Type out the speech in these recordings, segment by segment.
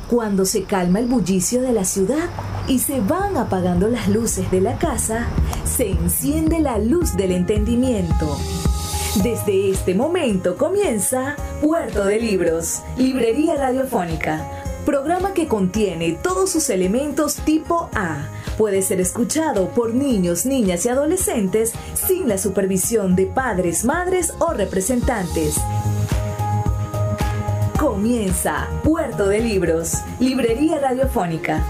Cuando se calma el bullicio de la ciudad y se van apagando las luces de la casa, se enciende la luz del entendimiento. Desde este momento comienza Puerto de Libros, librería radiofónica, programa que contiene todos sus elementos tipo A. Puede ser escuchado por niños, niñas y adolescentes sin la supervisión de padres, madres o representantes. Comienza Puerto de Libros, librería radiofónica.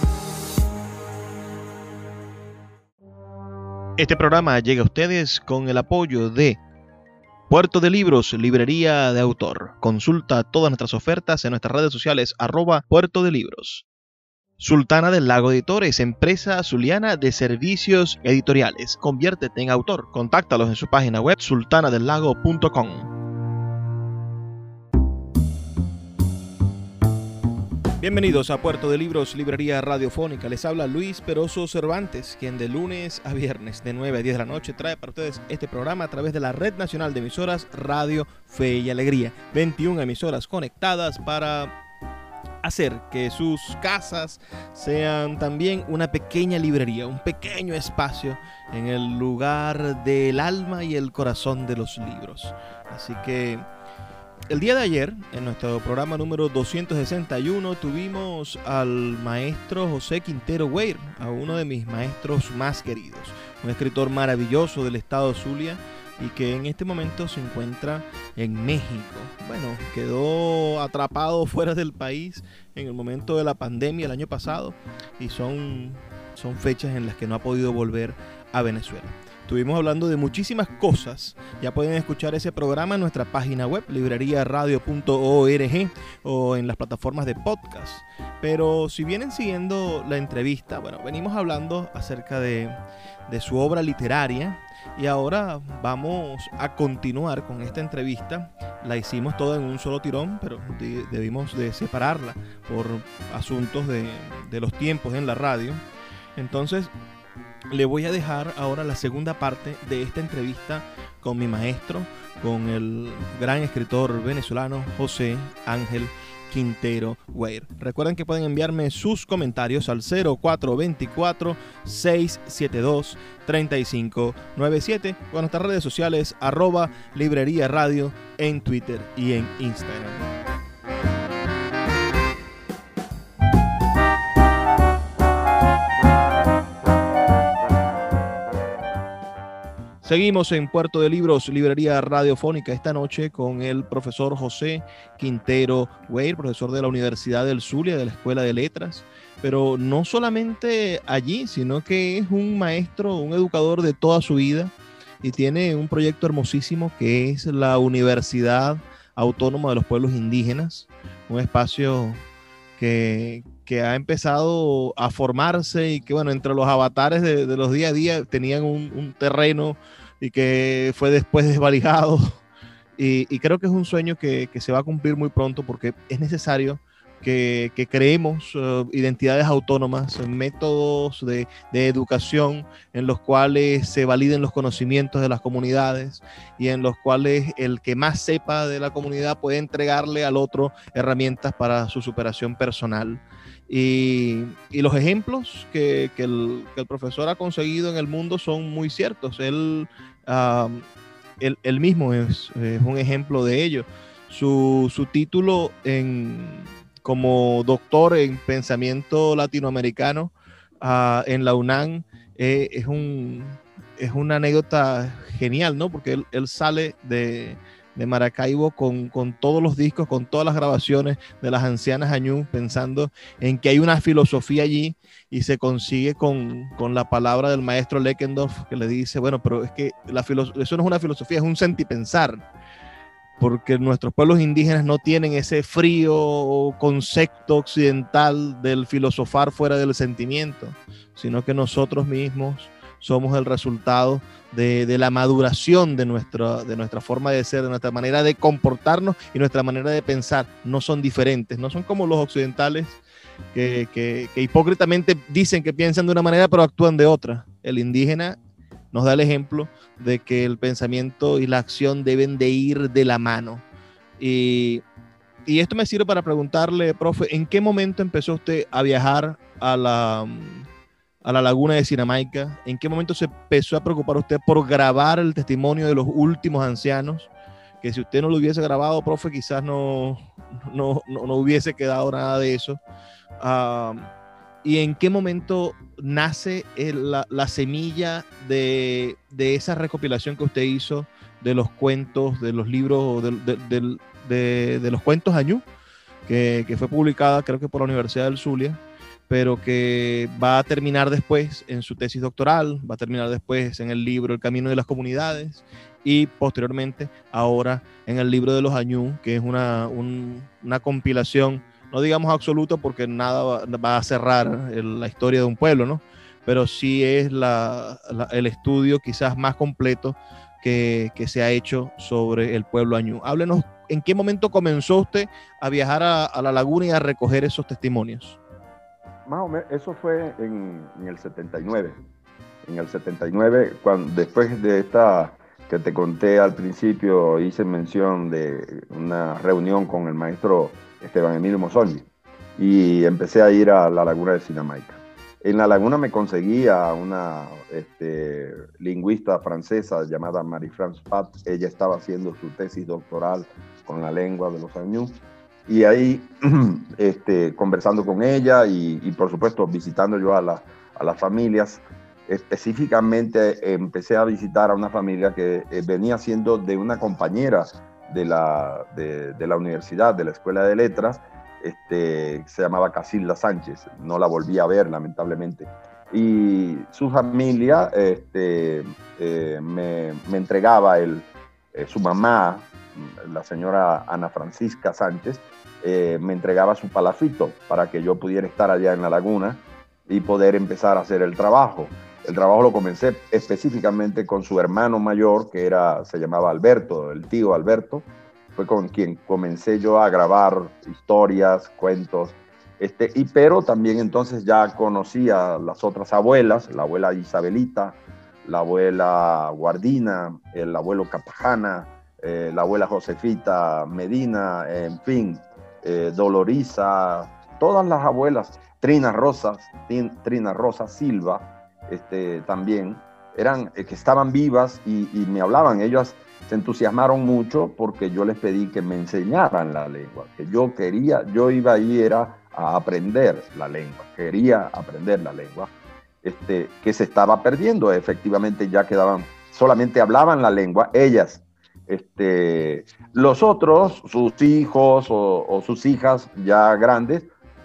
Este programa llega a ustedes con el apoyo de Puerto de Libros, librería de autor. Consulta todas nuestras ofertas en nuestras redes sociales @Puerto de Libros. Sultana del Lago Editores, empresa zuliana de servicios editoriales. Conviértete en autor. Contáctalos en su página web sultanadelago.com. Bienvenidos a Puerto de Libros, librería radiofónica. Les habla Luis Peroso Cervantes, quien de lunes a viernes de 9 a 10 de la noche trae para ustedes este programa a través de la Red Nacional de Emisoras Radio Fe y Alegría. 21 emisoras conectadas para hacer que sus casas sean también una pequeña librería, un pequeño espacio en el lugar del alma y el corazón de los libros. Así que el día de ayer, en nuestro programa número 261, tuvimos al maestro José Quintero Weir, a uno de mis maestros más queridos, un escritor maravilloso del estado Zulia y que en este momento se encuentra en México. Bueno, quedó atrapado fuera del país en el momento de la pandemia el año pasado y son fechas en las que no ha podido volver a Venezuela. Estuvimos hablando de muchísimas cosas. Ya pueden escuchar ese programa en nuestra página web, libreriaradio.org, o en las plataformas de podcast. Pero si vienen siguiendo la entrevista, bueno, venimos hablando acerca de su obra literaria y ahora vamos a continuar con esta entrevista. La hicimos toda en un solo tirón, pero debimos de separarla por asuntos de los tiempos en la radio. Entonces le voy a dejar ahora la segunda parte de esta entrevista con mi maestro, con el gran escritor venezolano José Ángel Quintero Weir. Recuerden que pueden enviarme sus comentarios al 0424-672-3597 o a nuestras redes sociales @librería radio en Twitter y en Instagram. Seguimos en Puerto de Libros, librería radiofónica, esta noche con el profesor José Quintero Weir, profesor de la Universidad del Zulia, de la Escuela de Letras, pero no solamente allí, sino que es un maestro, un educador de toda su vida y tiene un proyecto hermosísimo que es la Universidad Autónoma de los Pueblos Indígenas, un espacio que ha empezado a formarse y que, bueno, entre los avatares de los día a día tenían un terreno y que fue después desvalijado y creo que es un sueño que se va a cumplir muy pronto porque es necesario que creemos identidades autónomas, métodos de educación en los cuales se validen los conocimientos de las comunidades y en los cuales el que más sepa de la comunidad puede entregarle al otro herramientas para su superación personal. Y los ejemplos que el profesor ha conseguido en el mundo son muy ciertos. Él mismo es un ejemplo de ello. Su título como doctor en pensamiento latinoamericano en la UNAM es una anécdota genial, ¿no? Porque él sale de Maracaibo con todos los discos, con todas las grabaciones de las ancianas Añú, pensando en que hay una filosofía allí y se consigue con la palabra del maestro Leckendorf que le dice, bueno, pero es que eso no es una filosofía, es un sentipensar, porque nuestros pueblos indígenas no tienen ese frío concepto occidental del filosofar fuera del sentimiento, sino que nosotros mismos somos el resultado de la maduración de nuestra forma de ser, de nuestra manera de comportarnos y nuestra manera de pensar. No son diferentes, no son como los occidentales que hipócritamente dicen que piensan de una manera pero actúan de otra. El indígena nos da el ejemplo de que el pensamiento y la acción deben de ir de la mano. Y y esto me sirve para preguntarle, profe, ¿en qué momento empezó usted a viajar a la laguna de Sinamaica? ¿En qué momento se empezó a preocupar usted por grabar el testimonio de los últimos ancianos? Que si usted no lo hubiese grabado, profe, quizás no hubiese quedado nada de eso. ¿Y en qué momento nace la semilla de esa recopilación que usted hizo de los cuentos, de los libros, de los cuentos Añú, que fue publicada creo que por la Universidad del Zulia, pero que va a terminar después en su tesis doctoral, va a terminar después en el libro El Camino de las Comunidades y posteriormente ahora en el libro de los Añú, que es una compilación, no digamos absoluta porque nada va a cerrar la historia de un pueblo, ¿no? Pero sí es el estudio quizás más completo que se ha hecho sobre el pueblo Añú. Háblenos, ¿en qué momento comenzó usted a viajar a la laguna y a recoger esos testimonios? Más o menos, eso fue en el 79. En el 79, después de esta que te conté al principio, hice mención de una reunión con el maestro Esteban Emilio Mosogni y empecé a ir a la laguna de Sinamaica. En la laguna me conseguí a una lingüista francesa llamada Marie-France Pat. Ella estaba haciendo su tesis doctoral con la lengua de los Añú. Y ahí, conversando con ella y por supuesto visitando yo a las familias, específicamente empecé a visitar a una familia que venía siendo de una compañera de la universidad, de la Escuela de Letras, se llamaba Casilda Sánchez. No la volví a ver, lamentablemente. Y su familia me entregaba su mamá, la señora Ana Francisca Sánchez, me entregaba su palafito para que yo pudiera estar allá en la laguna y poder empezar a hacer el trabajo. El trabajo lo comencé específicamente con su hermano mayor, que se llamaba Alberto, el tío Alberto. Fue con quien comencé yo a grabar historias, cuentos, pero también entonces ya conocía las otras abuelas, la abuela Isabelita, la abuela Guardina, el abuelo Capajana, la abuela Josefita Medina, en fin, Dolorisa, todas las abuelas, Trina Rosa Silva, también, que estaban vivas y me hablaban. Ellas se entusiasmaron mucho porque yo les pedí que me enseñaran la lengua, que yo iba ahí era a aprender la lengua, quería aprender la lengua, que se estaba perdiendo. Efectivamente ya solamente hablaban la lengua, ellas. Los otros, sus hijos o sus hijas ya grandes,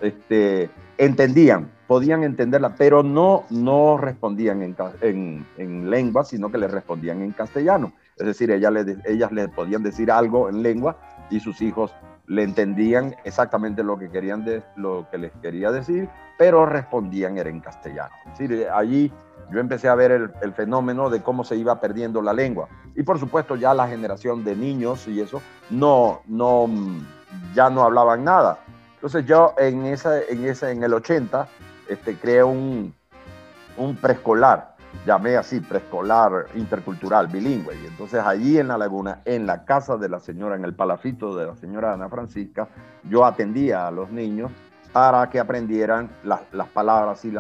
podían entenderla, pero no respondían en lengua, sino que les respondían en castellano. Es decir, ellas les podían decir algo en lengua y sus hijos le entendían exactamente lo que les quería decir, pero respondían era en castellano. Es decir, allí yo empecé a ver el fenómeno de cómo se iba perdiendo la lengua. Y por supuesto ya la generación de niños y eso ya no hablaban nada. Entonces yo en el 80 creé un preescolar, llamé así, preescolar intercultural, bilingüe. Y entonces allí en la laguna, en la casa de la señora, en el palafito de la señora Ana Francisca, yo atendía a los niños para que aprendieran las palabras y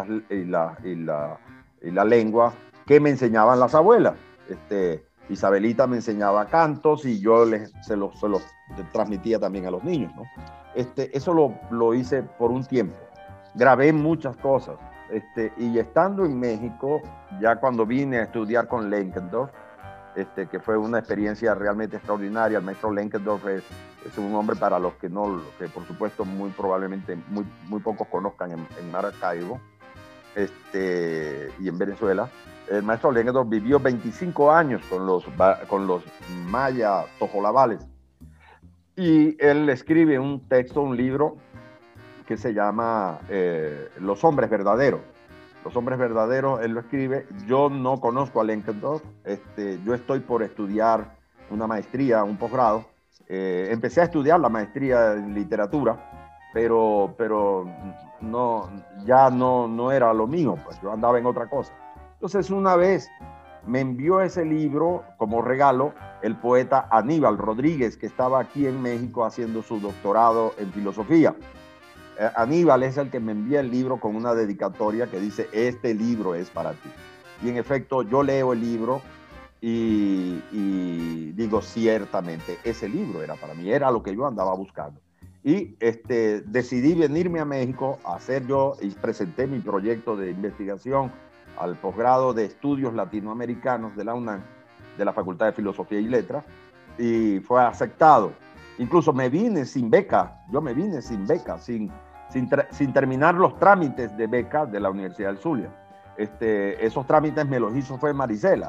la lengua que me enseñaban las abuelas. Isabelita me enseñaba cantos y yo se los transmitía también a los niños, ¿no? Eso lo hice por un tiempo. Grabé muchas cosas. Y estando en México, ya cuando vine a estudiar con Lenkendorf, que fue una experiencia realmente extraordinaria. El maestro Lenkendorf es un hombre para los que por supuesto muy probablemente muy pocos conozcan en Maracaibo y en Venezuela. El maestro Lenkendorf vivió 25 años con los maya tojolabales y él escribe un libro que se llama Los Hombres Verdaderos. Los Hombres Verdaderos, él lo escribe. Yo no conozco a Lenkendorf. Yo estoy por estudiar una maestría, un posgrado. Empecé a estudiar la maestría en literatura, pero ya no era lo mío, pues yo andaba en otra cosa. Entonces una vez me envió ese libro como regalo el poeta Aníbal Rodríguez, que estaba aquí en México haciendo su doctorado en filosofía. Aníbal es el que me envía el libro con una dedicatoria que dice: este libro es para ti. Y en efecto, yo leo el libro y digo, ciertamente, ese libro era para mí, era lo que yo andaba buscando. Y decidí venirme a México a hacer yo, y presenté mi proyecto de investigación al posgrado de estudios latinoamericanos de la UNAM, de la Facultad de Filosofía y Letras, y fue aceptado. Incluso me vine sin beca, sin terminar los trámites de beca de la Universidad del Zulia. Esos trámites me los hizo fue Marisela.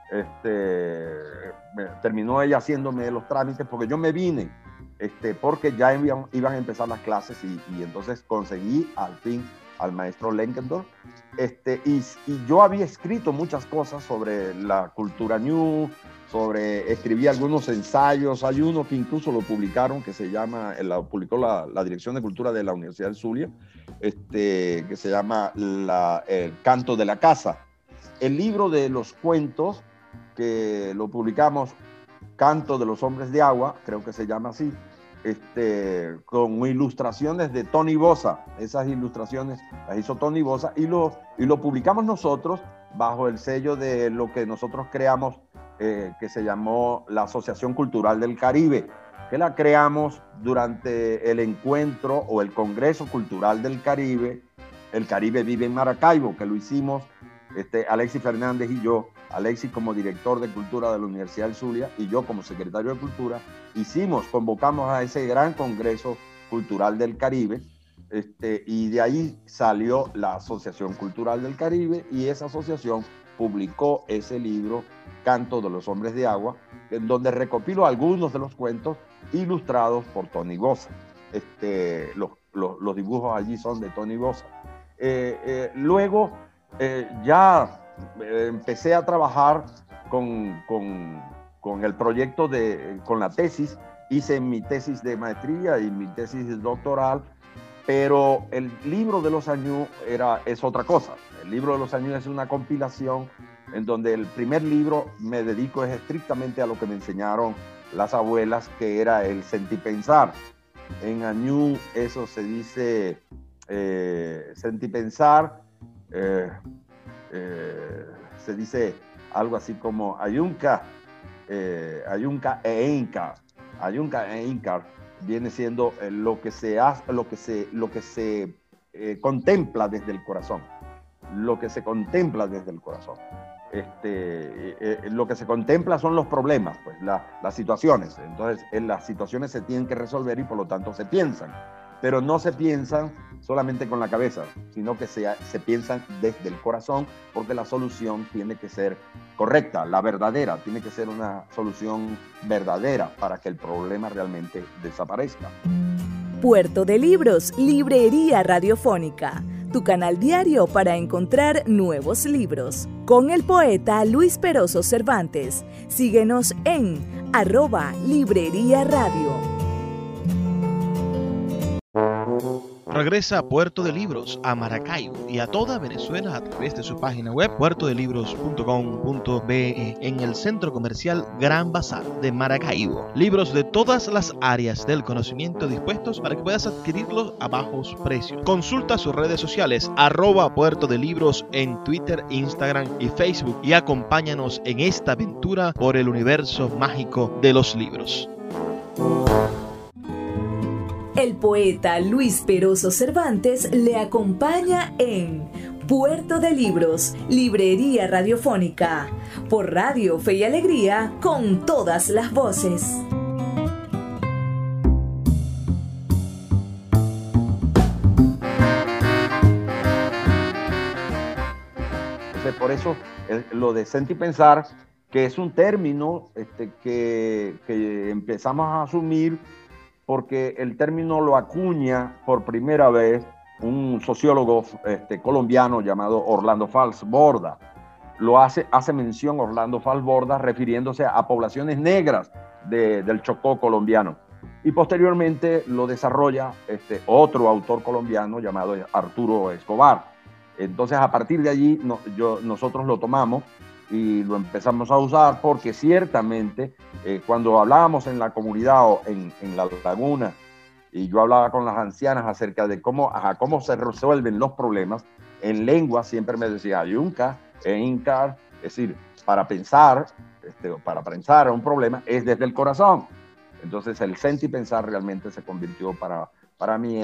Terminó ella haciéndome los trámites porque yo me vine, porque ya iban a empezar las clases y entonces conseguí al fin al maestro Lenkendorf. Y yo había escrito muchas cosas sobre la cultura ñu, escribí algunos ensayos. Hay uno que incluso lo publicaron, que se llama, lo publicó la Dirección de Cultura de la Universidad del Zulia, que se llama El Canto de la Casa. El libro de los cuentos, que lo publicamos, Canto de los Hombres de Agua, creo que se llama así, con ilustraciones de Tony Bosa. Esas ilustraciones las hizo Tony Bosa y lo publicamos nosotros bajo el sello de lo que nosotros creamos, que se llamó la Asociación Cultural del Caribe, que la creamos durante el encuentro o el Congreso Cultural del Caribe. El Caribe vive en Maracaibo, que lo hicimos Alexis Fernández y yo, Alexis como director de Cultura de la Universidad del Zulia y yo como secretario de Cultura, convocamos a ese gran Congreso Cultural del Caribe, y de ahí salió la Asociación Cultural del Caribe, y esa asociación publicó ese libro, Canto de los Hombres de Agua, en donde recopilo algunos de los cuentos ilustrados por Tony Bosa. Los dibujos allí son de Tony Bosa. Luego ya empecé a trabajar con el proyecto con la tesis. Hice mi tesis de maestría y mi tesis doctoral, pero el libro de los Añú es otra cosa. El libro de los Añú es una compilación en donde el primer libro me dedico estrictamente a lo que me enseñaron las abuelas, que era el sentipensar. En Añú eso se dice sentipensar, se dice algo así como ayunca e inca. Ayunca e inca viene siendo lo que se contempla desde el corazón. Lo que se contempla desde el corazón. Lo que se contempla son los problemas, pues, las situaciones. Entonces, las situaciones se tienen que resolver y por lo tanto se piensan. Pero no se piensan solamente con la cabeza, sino que se piensan desde el corazón, porque la solución tiene que ser correcta, la verdadera, tiene que ser una solución verdadera para que el problema realmente desaparezca. Puerto de Libros, Librería Radiofónica, tu canal diario para encontrar nuevos libros. Con el poeta Luis Peroso Cervantes. Síguenos en @Librería Radio. Regresa a Puerto de Libros, a Maracaibo y a toda Venezuela a través de su página web puertodelibros.com.be, en el centro comercial Gran Bazar de Maracaibo. Libros de todas las áreas del conocimiento dispuestos para que puedas adquirirlos a bajos precios. Consulta sus redes sociales @Puerto de Libros en Twitter, Instagram y Facebook, y acompáñanos en esta aventura por el universo mágico de los libros. El poeta Luis Peroso Cervantes le acompaña en Puerto de Libros, Librería Radiofónica, por Radio Fe y Alegría, con todas las voces. Por eso lo de sentipensar, que es un término que empezamos a asumir, porque el término lo acuña por primera vez un sociólogo colombiano llamado Orlando Fals Borda. Hace mención Orlando Fals Borda refiriéndose a poblaciones negras del Chocó colombiano. Y posteriormente lo desarrolla otro autor colombiano llamado Arturo Escobar. Entonces, a partir de allí nosotros lo tomamos y lo empezamos a usar porque ciertamente cuando hablábamos en la comunidad o en la laguna, y yo hablaba con las ancianas acerca de cómo se resuelven los problemas, en lengua siempre me decía yunca, incar, es decir, para pensar un problema es desde el corazón. Entonces el sentipensar realmente se convirtió para mí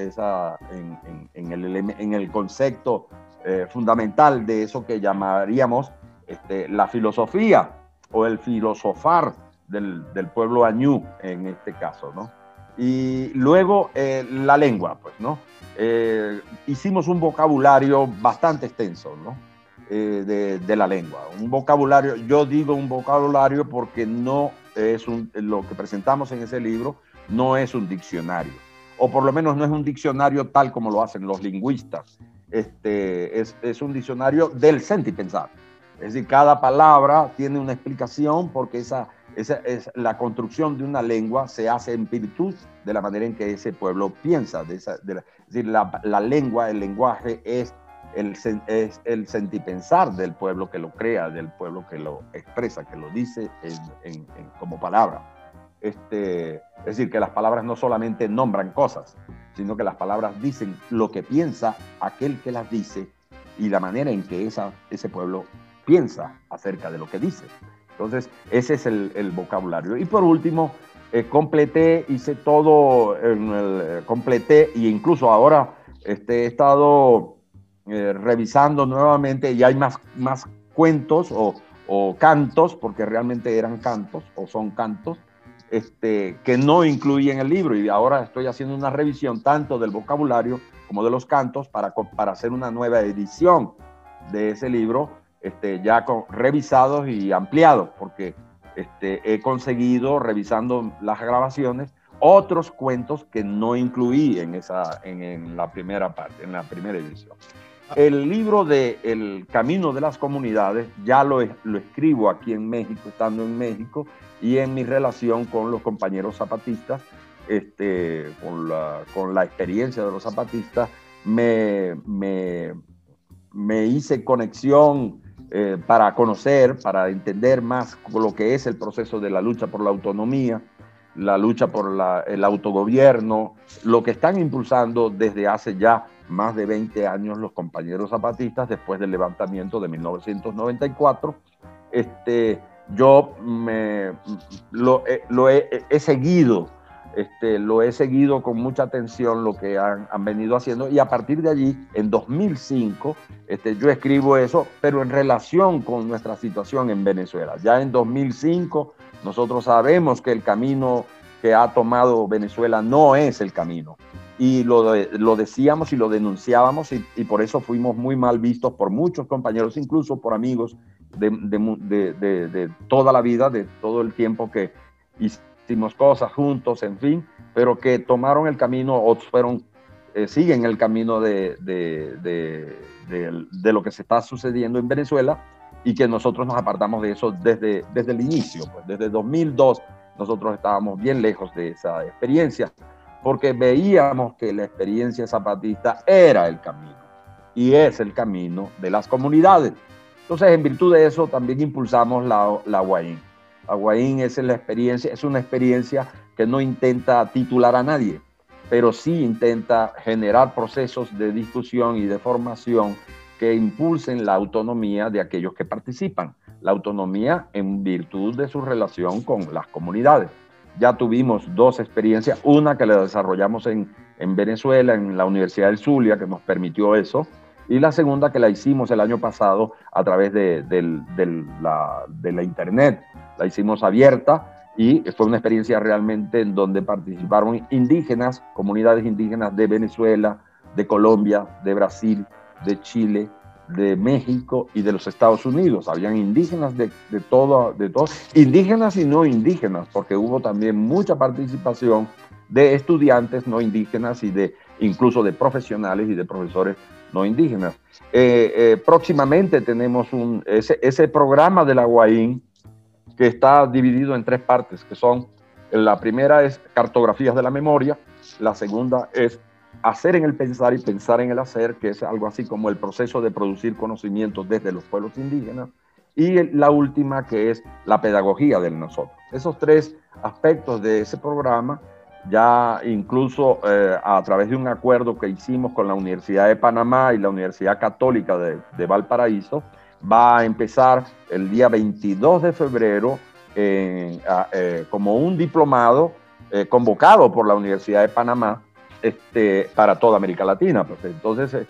en el concepto fundamental de eso que llamaríamos la filosofía o el filosofar del pueblo añú en este caso, ¿no? Y luego la lengua, pues, ¿no? Hicimos un vocabulario bastante extenso, ¿no? De la lengua. Un vocabulario, yo digo un vocabulario porque no es lo que presentamos en ese libro no es un diccionario, o por lo menos no es un diccionario tal como lo hacen los lingüistas. Es un diccionario del sentipensar. Es decir, cada palabra tiene una explicación porque esa es la construcción de una lengua se hace en virtud de la manera en que ese pueblo piensa. Es decir, la lengua, el lenguaje es el sentipensar del pueblo que lo crea, del pueblo que lo expresa, que lo dice como palabra. Es decir, que las palabras no solamente nombran cosas, sino que las palabras dicen lo que piensa aquel que las dice y la manera en que ese pueblo piensa acerca de lo que dice. Entonces, ese es el vocabulario. Y por último, hice todo, completé, e incluso ahora he estado revisando nuevamente, y hay más cuentos o cantos, porque realmente eran cantos o son cantos, que no incluí en el libro, y ahora estoy haciendo una revisión tanto del vocabulario como de los cantos para hacer una nueva edición de ese libro, ya revisados y ampliados, porque he conseguido, revisando las grabaciones, otros cuentos que no incluí en la primera parte, en la primera edición. El libro de El Camino de las Comunidades ya lo escribo aquí en México, estando en México, y en mi relación con los compañeros zapatistas, con la experiencia de los zapatistas, me hice conexión para conocer, para entender más lo que es el proceso de la lucha por la autonomía, la lucha por el autogobierno, lo que están impulsando desde hace ya más de 20 años los compañeros zapatistas después del levantamiento de 1994. Yo he seguido, lo he seguido con mucha atención lo que han venido haciendo, y a partir de allí, en 2005, yo escribo eso, pero en relación con nuestra situación en Venezuela. Ya en 2005 nosotros sabemos que el camino que ha tomado Venezuela no es el camino, y lo decíamos y lo denunciábamos, y por eso fuimos muy mal vistos por muchos compañeros, incluso por amigos de toda la vida, de todo el tiempo que hicimos cosas juntos, en fin, pero que tomaron el camino, otros siguen el camino de lo que se está sucediendo en Venezuela, y que nosotros nos apartamos de eso desde el inicio. Pues desde 2002 nosotros estábamos bien lejos de esa experiencia, porque veíamos que la experiencia zapatista era el camino, y es el camino de las comunidades. Entonces, en virtud de eso, también impulsamos la UAIN. La UAIN es una experiencia que no intenta titular a nadie, pero sí intenta generar procesos de discusión y de formación que impulsen la autonomía de aquellos que participan. La autonomía en virtud de su relación con las comunidades. Ya tuvimos dos experiencias, una que la desarrollamos en Venezuela, en la Universidad del Zulia, que nos permitió eso, y la segunda que la hicimos el año pasado a través de la internet. La hicimos abierta, y fue una experiencia realmente en donde participaron indígenas, comunidades indígenas de Venezuela, de Colombia, de Brasil, de Chile, de México y de los Estados Unidos. Habían indígenas de todo, indígenas y no indígenas, porque hubo también mucha participación de estudiantes no indígenas y incluso de profesionales y de profesores no indígenas. Próximamente tenemos ese programa de la UAIN, que está dividido en tres partes, que son, la primera es cartografías de la memoria, la segunda es hacer en el pensar y pensar en el hacer, que es algo así como el proceso de producir conocimientos desde los pueblos indígenas, y la última, que es la pedagogía del nosotros. Esos tres aspectos de ese programa, ya incluso a través de un acuerdo que hicimos con la Universidad de Panamá y la Universidad Católica de Valparaíso, va a empezar el día 22 de febrero como un diplomado convocado por la Universidad de Panamá para toda América Latina. Pues. Entonces,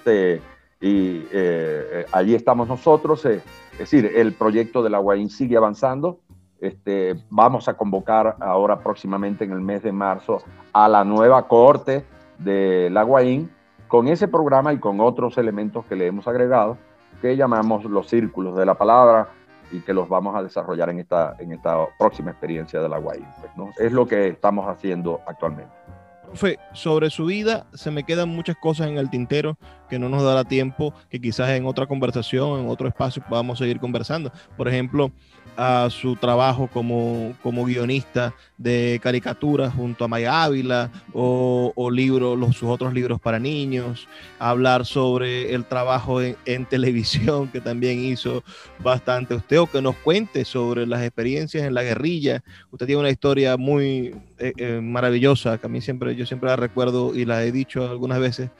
allí estamos nosotros, es decir, el proyecto de la UAIN sigue avanzando. Vamos a convocar ahora próximamente en el mes de marzo a la nueva cohorte de la UAIN con ese programa y con otros elementos que le hemos agregado, que llamamos los círculos de la palabra y que los vamos a desarrollar en esta próxima experiencia de la UAIN. Pues, ¿no? Es lo que estamos haciendo actualmente. Profe, sobre su vida se me quedan muchas cosas en el tintero que no nos dará tiempo, que quizás en otra conversación, en otro espacio podamos seguir conversando. Por ejemplo, a su trabajo como guionista de caricaturas junto a Maya Ávila o sus otros libros para niños, hablar sobre el trabajo en televisión que también hizo bastante usted, o que nos cuente sobre las experiencias en la guerrilla. Usted tiene una historia muy maravillosa que a mí yo siempre la recuerdo y la he dicho algunas veces,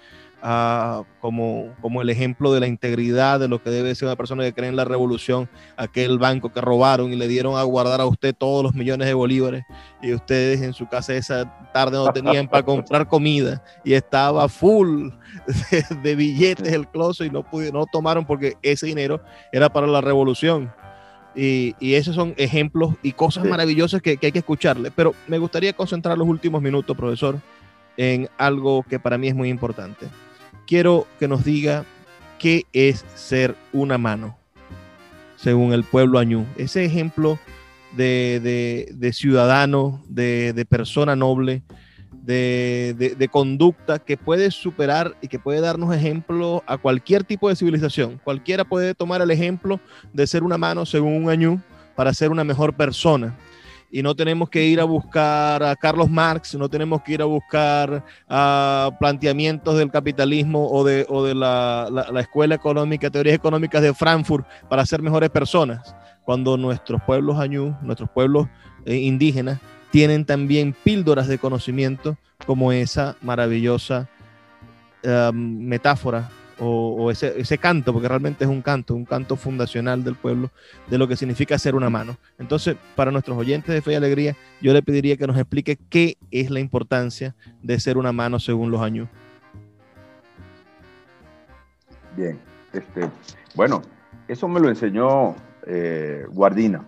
como el ejemplo de la integridad, de lo que debe ser una persona que cree en la revolución. Aquel banco que robaron y le dieron a guardar a usted todos los millones de bolívares, y ustedes en su casa esa tarde no tenían para comprar comida y estaba full de billetes el closet y no tomaron porque ese dinero era para la revolución. Y esos son ejemplos y cosas maravillosas que hay que escucharle. Pero me gustaría concentrar los últimos minutos, profesor, en algo que para mí es muy importante. Quiero que nos diga qué es ser una mano, según el pueblo añú. Ese ejemplo de ciudadano, de persona noble, de conducta que puede superar y que puede darnos ejemplo a cualquier tipo de civilización. Cualquiera puede tomar el ejemplo de ser una mano, según un añú, para ser una mejor persona. Y no tenemos que ir a buscar a Carlos Marx, no tenemos que ir a buscar planteamientos del capitalismo o de la Escuela Económica, Teorías Económicas de Frankfurt para ser mejores personas, cuando nuestros pueblos añú, nuestros pueblos indígenas, tienen también píldoras de conocimiento como esa maravillosa metáfora o ese canto, porque realmente es un canto fundacional del pueblo, de lo que significa ser una mano. Entonces, para nuestros oyentes de Fe y Alegría, yo le pediría que nos explique qué es la importancia de ser una mano según los añú. Bien, bueno, eso me lo enseñó Guardina.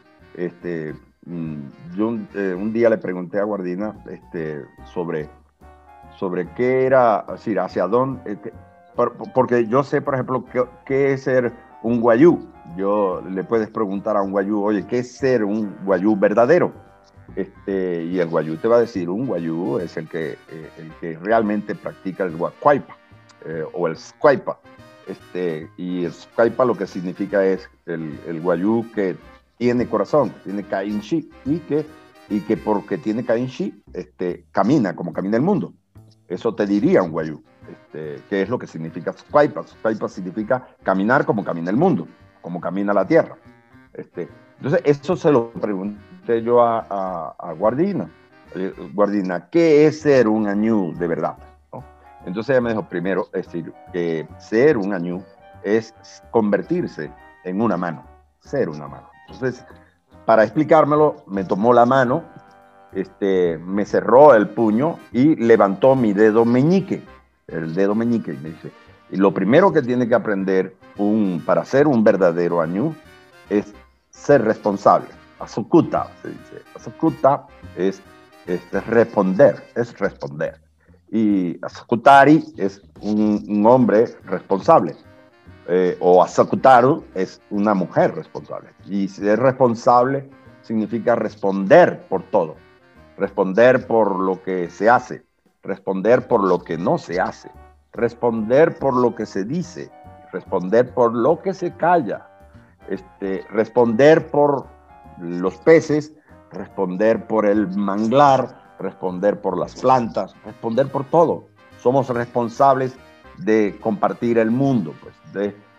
Yo un día le pregunté a Guardina sobre qué era, es decir, hacia dónde, porque yo sé, por ejemplo, qué es ser un guayú. Le puedes preguntar a un guayú, oye, ¿qué es ser un guayú verdadero? Y el guayú te va a decir, un guayú es el que realmente practica el guacuaipa o el squaipa. Y el squaipa lo que significa es el guayú que tiene corazón, tiene kainshi, y que porque tiene kainshi, camina como camina el mundo. Eso te diría un guayú. ¿Qué es lo que significa Squaipa? Squaipa significa caminar como camina el mundo, como camina la tierra. Entonces, eso se lo pregunté yo a Guardina. Guardina, ¿qué es ser un añú de verdad? ¿No? Entonces ella me dijo, primero, es decir, que ser un añú es convertirse en una mano, ser una mano. Entonces, para explicármelo, me tomó la mano, me cerró el puño y levantó mi dedo meñique, el dedo meñique, y me dice, y lo primero que tiene que aprender para ser un verdadero añú es ser responsable. Asukuta, se dice. Asukuta es responder, es responder. Y Asakutari es un hombre responsable. O Asakutaru es una mujer responsable. Y ser responsable significa responder por todo. Responder por lo que se hace. Responder por lo que no se hace. Responder por lo que se dice. Responder por lo que se calla. Responder por los peces. Responder por el manglar. Responder por las plantas. Responder por todo. Somos responsables de compartir el mundo, pues,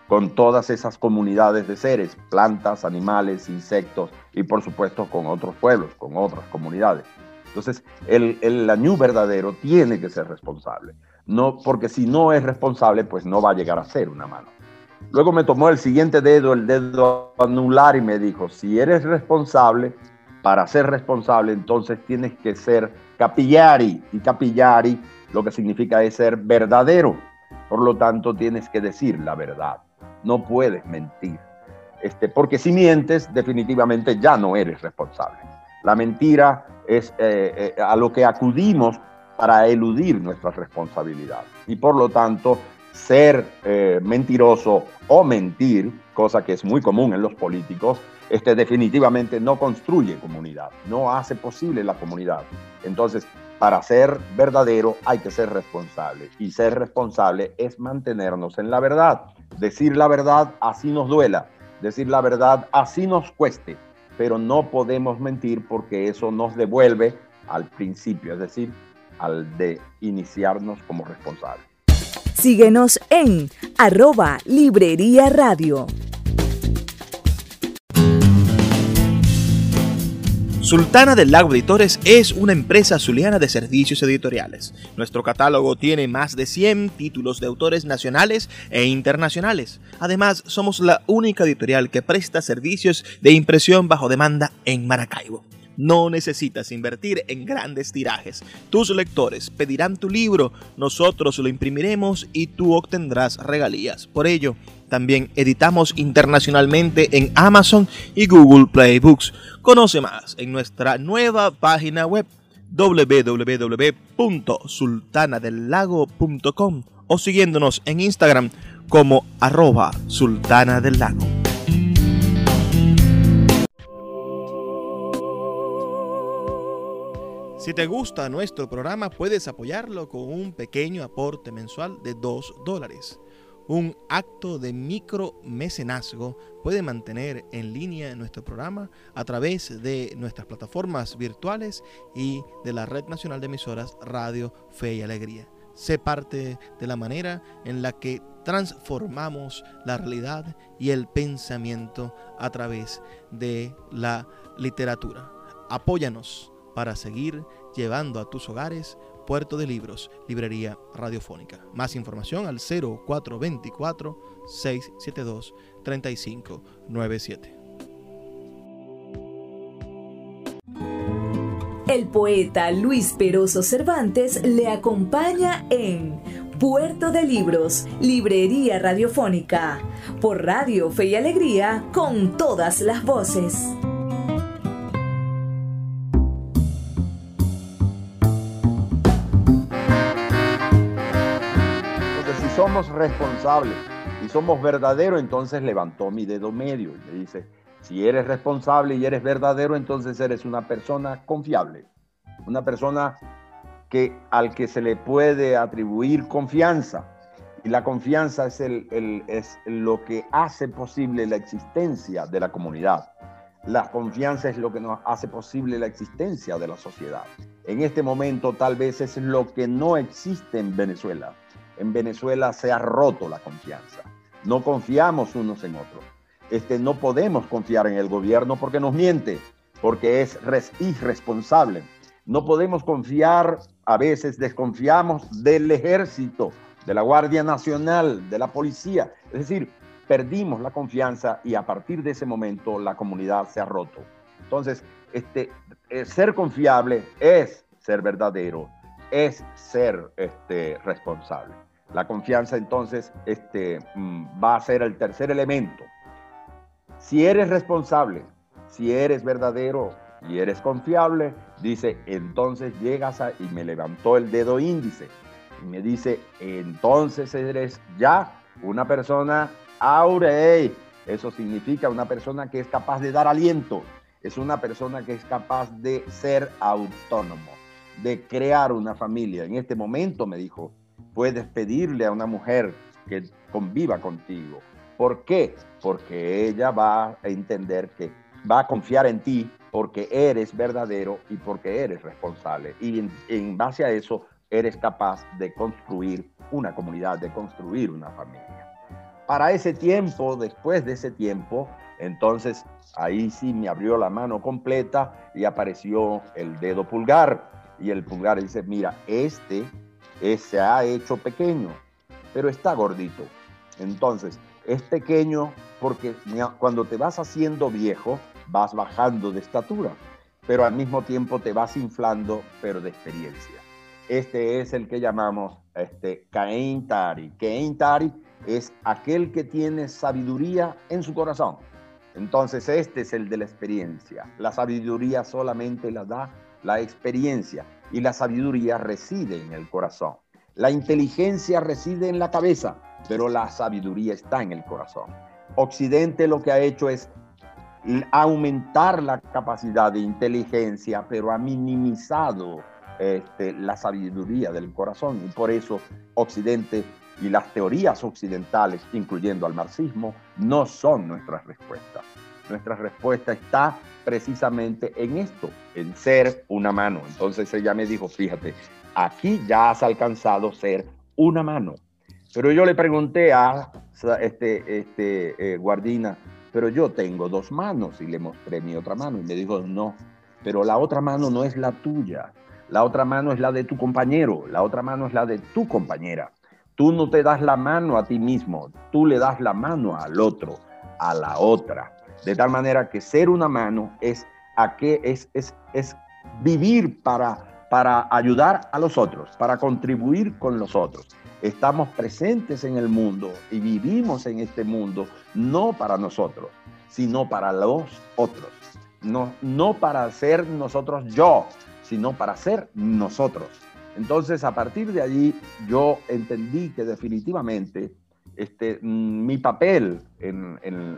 con todas esas comunidades de seres, plantas, animales, insectos y por supuesto con otros pueblos, con otras comunidades. Entonces, el añú verdadero tiene que ser responsable, no, porque si no es responsable, pues no va a llegar a ser una mano. Luego me tomó el siguiente dedo, el dedo anular, y me dijo, si eres responsable, para ser responsable, entonces tienes que ser capillari, y capillari lo que significa es ser verdadero. Por lo tanto, tienes que decir la verdad, no puedes mentir, porque si mientes, definitivamente ya no eres responsable. La mentira es a lo que acudimos para eludir nuestra responsabilidad. Y por lo tanto, ser mentiroso o mentir, cosa que es muy común en los políticos, definitivamente no construye comunidad, no hace posible la comunidad. Entonces, para ser verdadero hay que ser responsable. Y ser responsable es mantenernos en la verdad. Decir la verdad así nos duela, decir la verdad así nos cueste, pero no podemos mentir porque eso nos devuelve al principio, es decir, al de iniciarnos como responsables. Síguenos en @Librería Radio. Sultana del Lago Editores es una empresa zuliana de servicios editoriales. Nuestro catálogo tiene más de 100 títulos de autores nacionales e internacionales. Además, somos la única editorial que presta servicios de impresión bajo demanda en Maracaibo. No necesitas invertir en grandes tirajes. Tus lectores pedirán tu libro, nosotros lo imprimiremos y tú obtendrás regalías. Por ello, también editamos internacionalmente en Amazon y Google Play Books. Conoce más en nuestra nueva página web www.sultanadelago.com o siguiéndonos en Instagram como @sultanadelago. Si te gusta nuestro programa, puedes apoyarlo con un pequeño aporte mensual de $2. Un acto de micromecenazgo puede mantener en línea nuestro programa a través de nuestras plataformas virtuales y de la Red Nacional de Emisoras Radio Fe y Alegría. Sé parte de la manera en la que transformamos la realidad y el pensamiento a través de la literatura. Apóyanos para seguir llevando a tus hogares Puerto de Libros, Librería Radiofónica. Más información al 0424-672-3597. El poeta Luis Peroso Cervantes le acompaña en Puerto de Libros, Librería Radiofónica, por Radio Fe y Alegría, con todas las voces. Somos responsables y somos verdaderos, entonces levantó mi dedo medio y me dice, si eres responsable y eres verdadero, entonces eres una persona confiable, una persona al que se le puede atribuir confianza. Y la confianza es lo que hace posible la existencia de la comunidad. La confianza es lo que nos hace posible la existencia de la sociedad. En este momento tal vez es lo que no existe en Venezuela. En Venezuela se ha roto la confianza. No confiamos unos en otros. No podemos confiar en el gobierno porque nos miente, porque es irresponsable. No podemos confiar, a veces desconfiamos del ejército, de la Guardia Nacional, de la policía. Es decir, perdimos la confianza y a partir de ese momento la comunidad se ha roto. Entonces, ser confiable es ser verdadero, es ser responsable. La confianza entonces va a ser el tercer elemento. Si eres responsable, si eres verdadero y eres confiable, dice, entonces llegas y me levantó el dedo índice y me dice, entonces eres ya una persona aurei. Eso significa una persona que es capaz de dar aliento, es una persona que es capaz de ser autónomo, de crear una familia. En este momento, me dijo, puedes pedirle a una mujer que conviva contigo. ¿Por qué? Porque ella va a entender que va a confiar en ti porque eres verdadero y porque eres responsable. Y en base a eso, eres capaz de construir una comunidad, de construir una familia. para ese tiempo, después de ese tiempo, entonces ahí sí me abrió la mano completa y apareció el dedo pulgar. Y el pulgar dice, mira, se ha hecho pequeño, pero está gordito. Entonces, es pequeño porque cuando te vas haciendo viejo, vas bajando de estatura, pero al mismo tiempo te vas inflando, pero de experiencia. Este es el que llamamos Cain Tari. Cain Tari es aquel que tiene sabiduría en su corazón. Entonces, este es el de la experiencia. La sabiduría solamente la da la experiencia y la sabiduría reside en el corazón. La inteligencia reside en la cabeza, pero la sabiduría está en el corazón. Occidente lo que ha hecho es aumentar la capacidad de inteligencia, pero ha minimizado la sabiduría del corazón, y por eso Occidente y las teorías occidentales, incluyendo al marxismo, no son nuestras respuestas. Nuestra respuesta está precisamente en esto, en ser una mano. Entonces ella me dijo, fíjate, aquí ya has alcanzado ser una mano. Pero yo le pregunté a Guardina, pero yo tengo 2 manos, y le mostré mi otra mano y me dijo, no, pero la otra mano no es la tuya, la otra mano es la de tu compañero, la otra mano es la de tu compañera. Tú no te das la mano a ti mismo, tú le das la mano al otro, a la otra. De tal manera que ser una mano es vivir para ayudar a los otros, para contribuir con los otros. Estamos presentes en el mundo y vivimos en este mundo no para nosotros, sino para los otros. No para ser nosotros yo, sino para ser nosotros. Entonces, a partir de allí, yo entendí que definitivamente mi papel en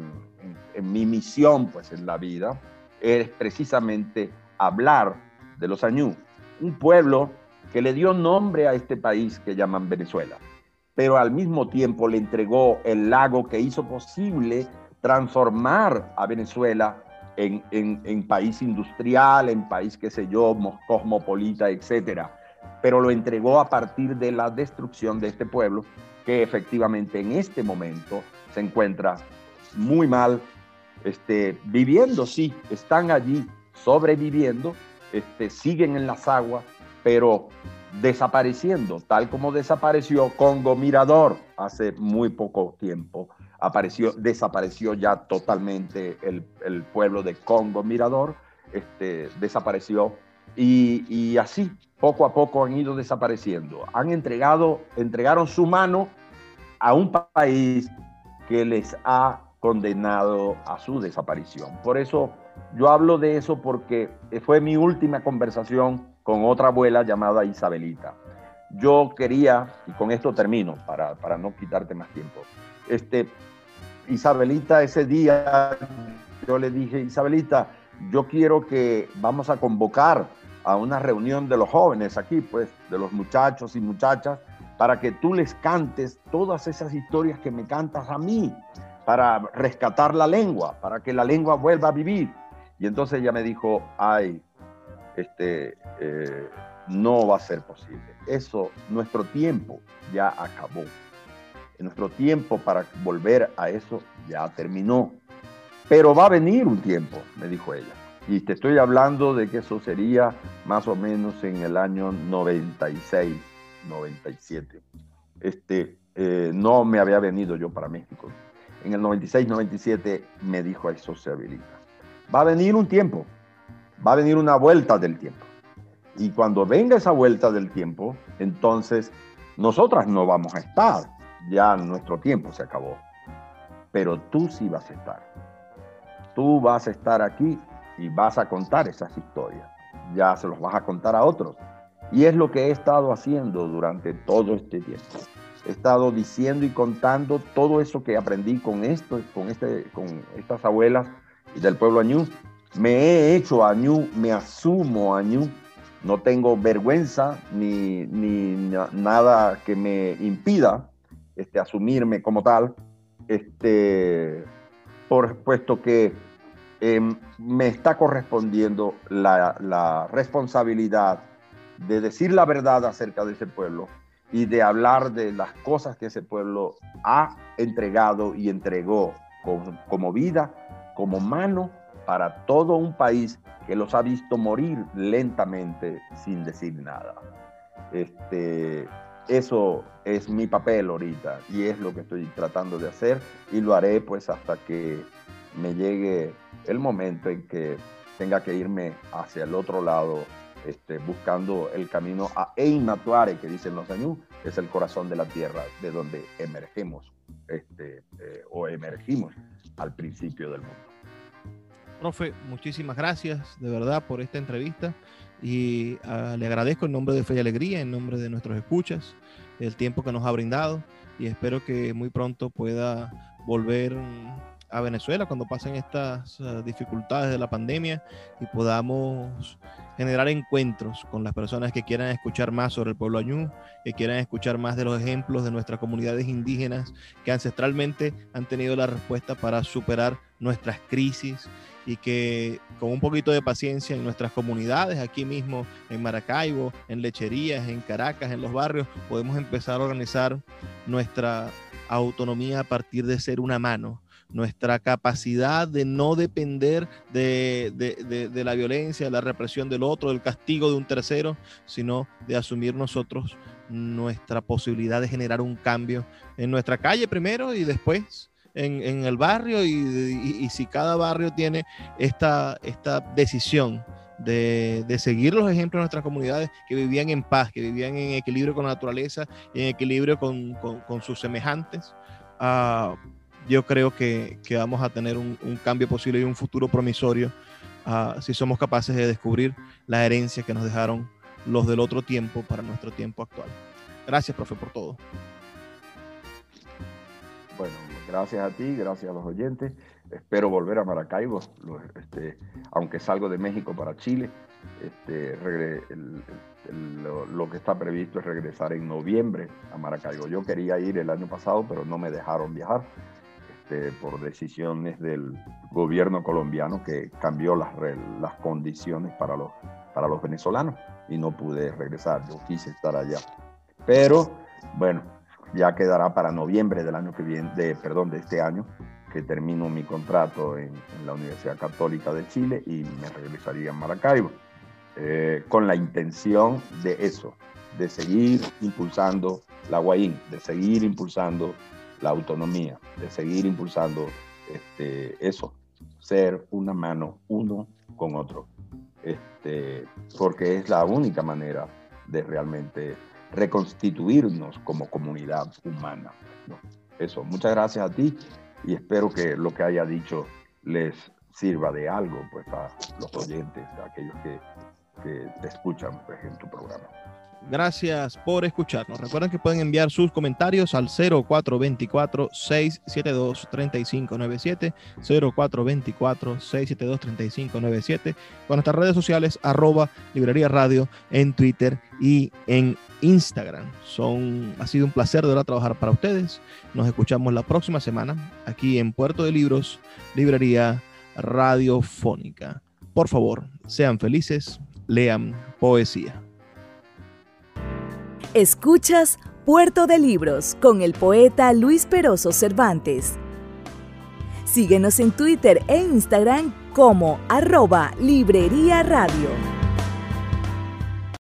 mi misión, pues, en la vida, es precisamente hablar de los añú, un pueblo que le dio nombre a este país que llaman Venezuela, pero al mismo tiempo le entregó el lago que hizo posible transformar a Venezuela en país industrial, en país, qué sé yo, cosmopolita, etcétera. Pero lo entregó a partir de la destrucción de este pueblo, que efectivamente en este momento se encuentra muy mal, viviendo, sí, están allí sobreviviendo, siguen en las aguas, pero desapareciendo, tal como desapareció Congo Mirador hace muy poco tiempo. Desapareció ya totalmente el pueblo de Congo Mirador, desapareció, y así poco a poco han ido desapareciendo. Entregaron su mano a un país que les ha condenado a su desaparición. Por eso yo hablo de eso, porque fue mi última conversación con otra abuela llamada Isabelita. Yo quería, y con esto termino para no quitarte más tiempo, Isabelita, ese día yo le dije, Isabelita, yo quiero que vamos a convocar a una reunión de los jóvenes aquí, pues, de los muchachos y muchachas, para que tú les cantes todas esas historias que me cantas a mí, para rescatar la lengua, para que la lengua vuelva a vivir. Y entonces ella me dijo, ay, no va a ser posible. Eso, nuestro tiempo ya acabó. Nuestro tiempo para volver a eso ya terminó. Pero va a venir un tiempo, me dijo ella. Y te estoy hablando de que eso sería más o menos en el año 96, 97. No me había venido yo para México. En el 96, 97 me dijo eso Isabelita. Va a venir un tiempo, va a venir una vuelta del tiempo. Y cuando venga esa vuelta del tiempo, entonces nosotras no vamos a estar. Ya nuestro tiempo se acabó. Pero tú sí vas a estar. Tú vas a estar aquí y vas a contar esas historias. Ya se los vas a contar a otros. Y es lo que he estado haciendo durante todo este tiempo. He estado diciendo y contando todo eso que aprendí con estas abuelas y del pueblo añú. Me he hecho añú, me asumo añú. No tengo vergüenza ni nada que me impida asumirme como tal, puesto que me está correspondiendo la responsabilidad de decir la verdad acerca de ese pueblo y de hablar de las cosas que ese pueblo ha entregado y entregó como vida, como mano para todo un país que los ha visto morir lentamente sin decir nada. Eso es mi papel ahorita y es lo que estoy tratando de hacer, y lo haré pues hasta que me llegue el momento en que tenga que irme hacia el otro lado, buscando el camino a Einatuare, que dicen los años, es el corazón de la tierra, de donde emergimos al principio del mundo. Profe, muchísimas gracias de verdad por esta entrevista, y le agradezco en nombre de Fe y Alegría, en nombre de nuestros escuchas, el tiempo que nos ha brindado, y espero que muy pronto pueda volver a Venezuela cuando pasen estas dificultades de la pandemia y podamos generar encuentros con las personas que quieran escuchar más sobre el pueblo añú, que quieran escuchar más de los ejemplos de nuestras comunidades indígenas que ancestralmente han tenido la respuesta para superar nuestras crisis, y que con un poquito de paciencia en nuestras comunidades, aquí mismo en Maracaibo, en lecherías, en Caracas, en los barrios, podemos empezar a organizar nuestra autonomía a partir de ser una mano, nuestra capacidad de no depender de la violencia, de la represión del otro, del castigo de un tercero, sino de asumir nosotros nuestra posibilidad de generar un cambio en nuestra calle primero y después en el barrio, y si cada barrio tiene esta decisión de seguir los ejemplos de nuestras comunidades que vivían en paz, que vivían en equilibrio con la naturaleza y en equilibrio con sus semejantes, yo creo que vamos a tener un cambio posible y un futuro promisorio si somos capaces de descubrir la herencia que nos dejaron los del otro tiempo para nuestro tiempo actual. Gracias, profe, por todo. Bueno, gracias a ti, gracias a los oyentes. Espero volver a Maracaibo, aunque salgo de México para Chile. Lo que está previsto es regresar en noviembre a Maracaibo. Yo quería ir el año pasado, pero no me dejaron viajar por decisiones del gobierno colombiano, que cambió las condiciones para los venezolanos, y no pude regresar. Yo quise estar allá. Pero, bueno, ya quedará para noviembre del año que viene, de este año, que termino mi contrato en la Universidad Católica de Chile y me regresaría a Maracaibo, con la intención de eso, de seguir impulsando la Guayín, de seguir impulsando la autonomía, de seguir impulsando eso, ser una mano uno con otro, porque es la única manera de realmente reconstituirnos como comunidad humana, ¿no? Eso, muchas gracias a ti, y espero que lo que haya dicho les sirva de algo pues a los oyentes, a aquellos que te escuchan pues, en tu programa. Gracias por escucharnos. Recuerden que pueden enviar sus comentarios al 0424-672-3597, 0424-672-3597, con nuestras redes sociales @Librería Radio en Twitter y en Instagram. Ha sido un placer de verdad trabajar para ustedes. Nos escuchamos la próxima semana aquí en Puerto de Libros, Librería Radiofónica. Por favor, sean felices, lean poesía. Escuchas Puerto de Libros con el poeta Luis Peroso Cervantes. Síguenos en Twitter e Instagram como @Librería Radio.